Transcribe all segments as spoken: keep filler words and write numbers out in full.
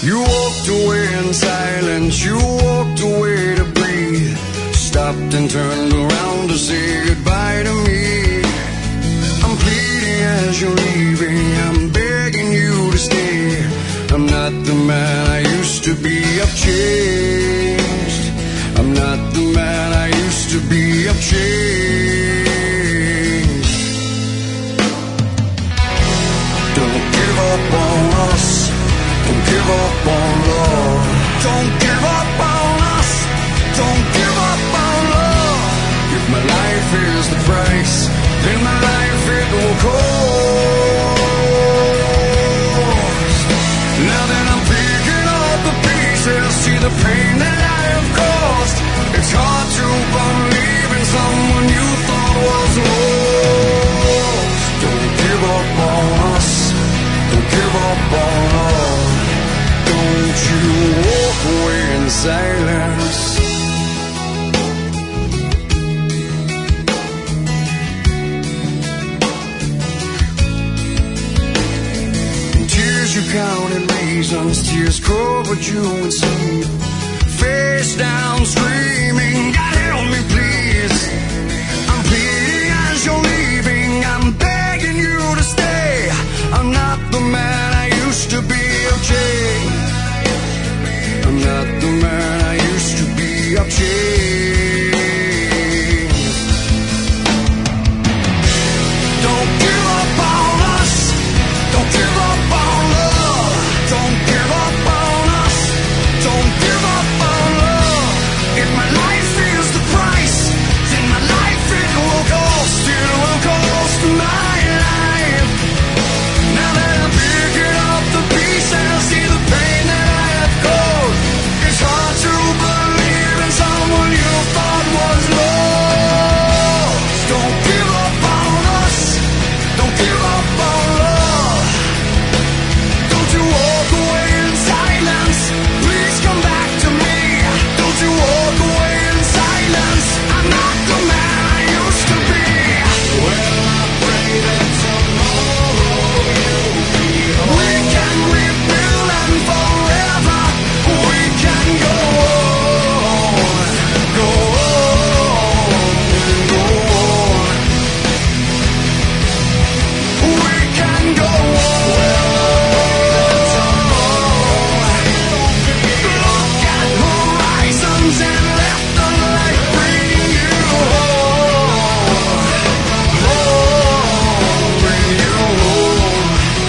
You walked away in silence, you walked away to breathe. Stopped and turned around to say goodbye to me. I'm pleading as you're leaving, I'm begging you to stay. I'm not the man I used to be, I've changed. I'm not the man I used to be, I've changed. Don't give up on us, don't give up on love. Don't give up on us, don't give up on love. If my life is the price, then my life it will cost. Now that I'm picking up the pieces, see the pain that I have caused. It's hard to believe in someone you thought was lost. Don't give up on us, don't give up on love. Don't you walk away in silence. Tears you counted reasons, tears covered you in sleep. Face down screaming, God help me please. I'm pleading as you're leaving, I'm begging you to stay. I'm not the man I used to be, okay. I'm not the man I used to be, I've changed. Don't give up on us, don't give up on love. Don't give up on us, don't give up on love. If my life is the price, then my life it will cost, it will cost my life. Now that I'm picking up the pieces, see the pain that I have caused. It's hard to believe in someone you thought was lost. Don't give up on us, don't give up on love. Don't you walk away in silence, please come back to me. Don't you walk away in silence, I'm not the man I used to be. Well, I pray that tomorrow you'll be home. We can rebuild and forever we can go on, go on, go on. We can go on. Look at horizons and let the light bring you home. Home, bring you home.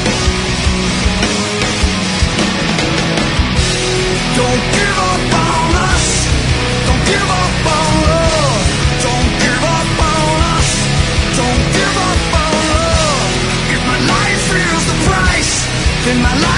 Don't give up on us, don't give up on love. Don't give up on us, don't give up on love. If my life is the price, then my life